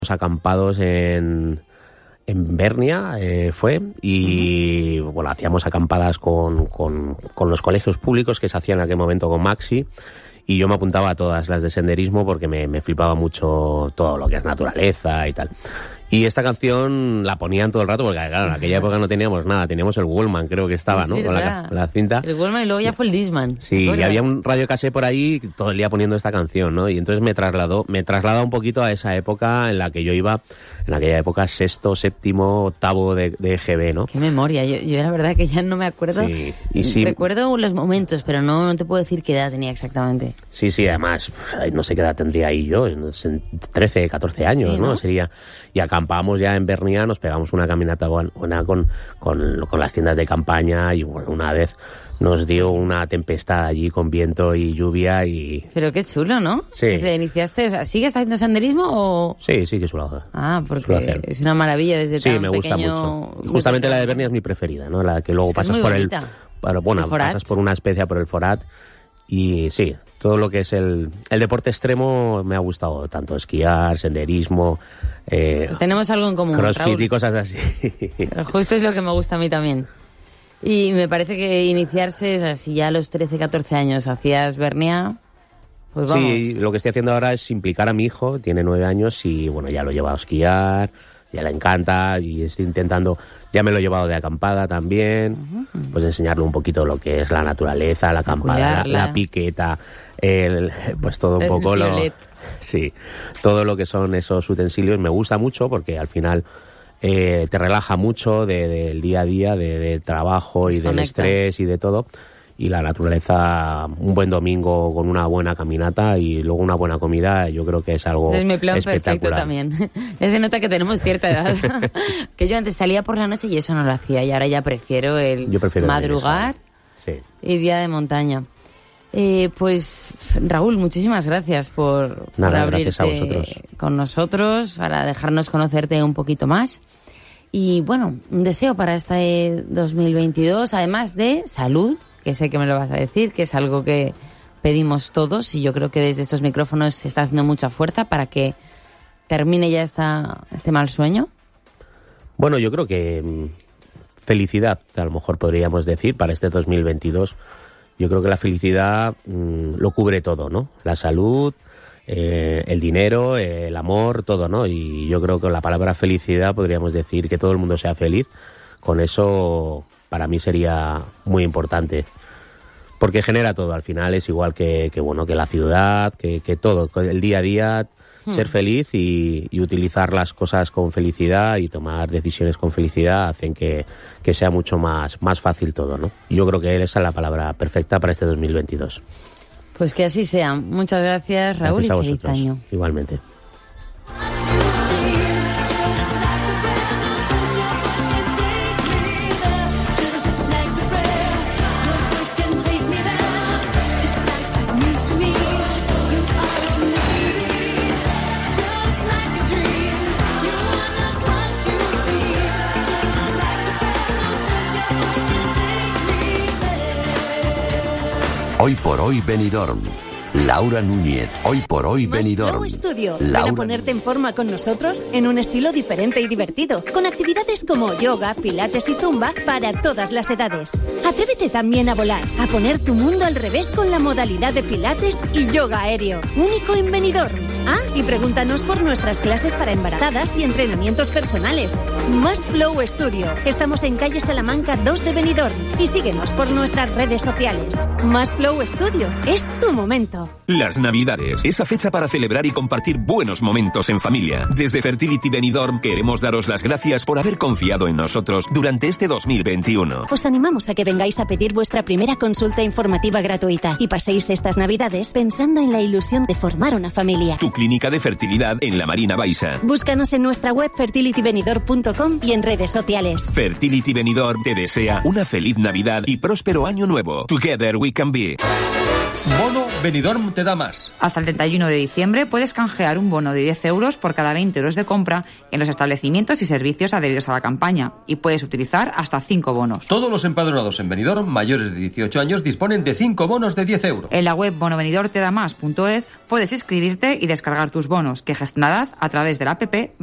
acampados en Bernia, y bueno, hacíamos acampadas con los colegios públicos que se hacían en aquel momento con Maxi, y yo me apuntaba a todas las de senderismo porque me flipaba mucho todo lo que es naturaleza y tal. Y esta canción la ponían todo el rato porque, claro, en aquella época no teníamos nada, teníamos el Wallman, creo que estaba, ¿no? Con la cinta. El Wallman y luego ya fue el Discman. Sí, y había un radiocassette por ahí todo el día poniendo esta canción, ¿no? Y entonces me traslada un poquito a esa época en la que yo iba, en aquella época sexto, séptimo, octavo de EGB, ¿no? Qué memoria, yo la verdad que ya no me acuerdo. Sí, y sí, recuerdo los momentos, pero no te puedo decir qué edad tenía exactamente. Sí, además, no sé qué edad tendría ahí yo, 13, 14 años, sí, ¿no? Sería. Y acampábamos ya en Bernia, nos pegamos una caminata buena con las tiendas de campaña, y bueno, una vez nos dio una tempestad allí con viento y lluvia y... Pero qué chulo, ¿no? Sí. ¿Te iniciaste? O sea, ¿sigues haciendo senderismo o...? Sí, que suelo hacer. Ah, porque es una maravilla desde tan pequeño. Sí, me gusta mucho. Y justamente la de Bernia es mi preferida, ¿no? La que luego pasas por pasas por una especia, por el Forat. Y sí, todo lo que es el deporte extremo me ha gustado tanto, esquiar, senderismo, pues tenemos algo en común, crossfit, Raúl, y cosas así. Justo es lo que me gusta a mí también. Y me parece que iniciarse, o sea, si ya a los 13, 14 años hacías Bernia, pues vamos. Sí, lo que estoy haciendo ahora es implicar a mi hijo, tiene 9 años y bueno, ya lo he llevado a esquiar, ya le encanta, y estoy intentando, ya me lo he llevado de acampada también, pues enseñarle un poquito lo que es la naturaleza, la acampada, la piqueta, pues todo un poco todo lo que son esos utensilios. Me gusta mucho porque al final te relaja mucho del día a día, del trabajo y del estrés y de todo. Y la naturaleza, un buen domingo con una buena caminata y luego una buena comida, yo creo que es algo espectacular. Es mi plan perfecto también. Ya se nota que tenemos cierta edad. Que yo antes salía por la noche y eso no lo hacía, y ahora ya prefiero madrugar y día de montaña. Pues Raúl, muchísimas gracias por abrirte gracias a vosotros. Con nosotros, para dejarnos conocerte un poquito más. Y bueno, un deseo para este 2022, además de salud, que sé que me lo vas a decir, que es algo que pedimos todos, y yo creo que desde estos micrófonos se está haciendo mucha fuerza para que termine ya este mal sueño. Bueno, yo creo que felicidad, a lo mejor podríamos decir, para este 2022. Yo creo que la felicidad lo cubre todo, ¿no? La salud, el dinero, el amor, todo, ¿no? Y yo creo que con la palabra felicidad podríamos decir que todo el mundo sea feliz. Con eso, para mí sería muy importante, porque genera todo. Al final es igual que la ciudad, que todo, el día a día, ser feliz y utilizar las cosas con felicidad y tomar decisiones con felicidad hacen que sea mucho más fácil todo, ¿no? Yo creo que esa es la palabra perfecta para este 2022. Pues que así sea. Muchas gracias, Raúl, gracias a y feliz vosotros. año. Igualmente. Hoy por hoy Benidorm. Laura Núñez, Hoy por hoy Benidorm. Flow Studio. Ven a ponerte en forma con nosotros en un estilo diferente y divertido, con actividades como yoga, pilates y zumba para todas las edades. Atrévete también a volar, a poner tu mundo al revés con la modalidad de pilates y yoga aéreo, único en Benidorm. Ah, y pregúntanos por nuestras clases para embarazadas y entrenamientos personales. Más Flow Studio. Estamos en calle Salamanca 2 de Benidorm y síguenos por nuestras redes sociales. Más Flow Studio. Es tu momento. Las Navidades, esa fecha para celebrar y compartir buenos momentos en familia. Desde Fertility Benidorm queremos daros las gracias por haber confiado en nosotros durante este 2021. Os animamos a que vengáis a pedir vuestra primera consulta informativa gratuita y paséis estas Navidades pensando en la ilusión de formar una familia. Tu clínica de fertilidad en la Marina Baixa. Búscanos en nuestra web fertilitybenidorm.com y en redes sociales. Fertility Benidorm te desea una feliz Navidad y próspero año nuevo. Together we can be. Mono Benidorm te da más. Hasta el 31 de diciembre puedes canjear un bono de 10 euros por cada 20 euros de compra en los establecimientos y servicios adheridos a la campaña, y puedes utilizar hasta 5 bonos. Todos los empadronados en Benidorm mayores de 18 años disponen de 5 bonos de 10 euros. En la web bonobenidormtedamás.es puedes inscribirte y descargar tus bonos, que gestionarás a través de la app